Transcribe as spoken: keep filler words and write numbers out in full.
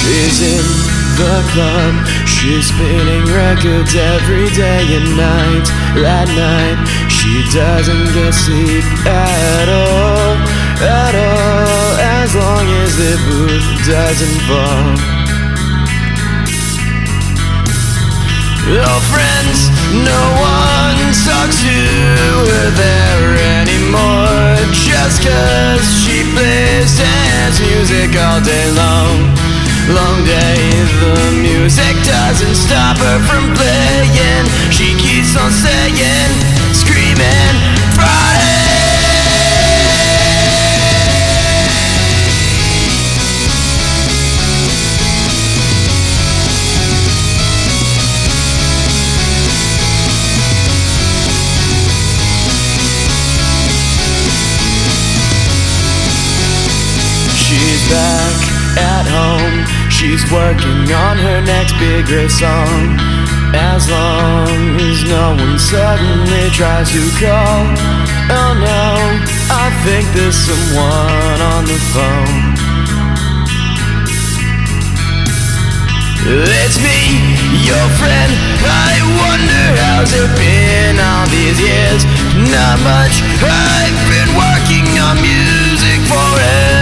She's in the club, she's spinning records every day and night. At night, she doesn't get sleep at all, at all, as long as the booth doesn't fall. Oh friends, no one talks to her there anymore, just cause she plays dance music all day long. Long day, the music doesn't stop her from playing. She keeps on saying, screaming, Friday. She's back at home, she's working on her next bigger song. As long as no one suddenly tries to call. Oh no, I think there's someone on the phone. It's me, your friend. I wonder how's it been all these years. Not much, I've been working on music forever.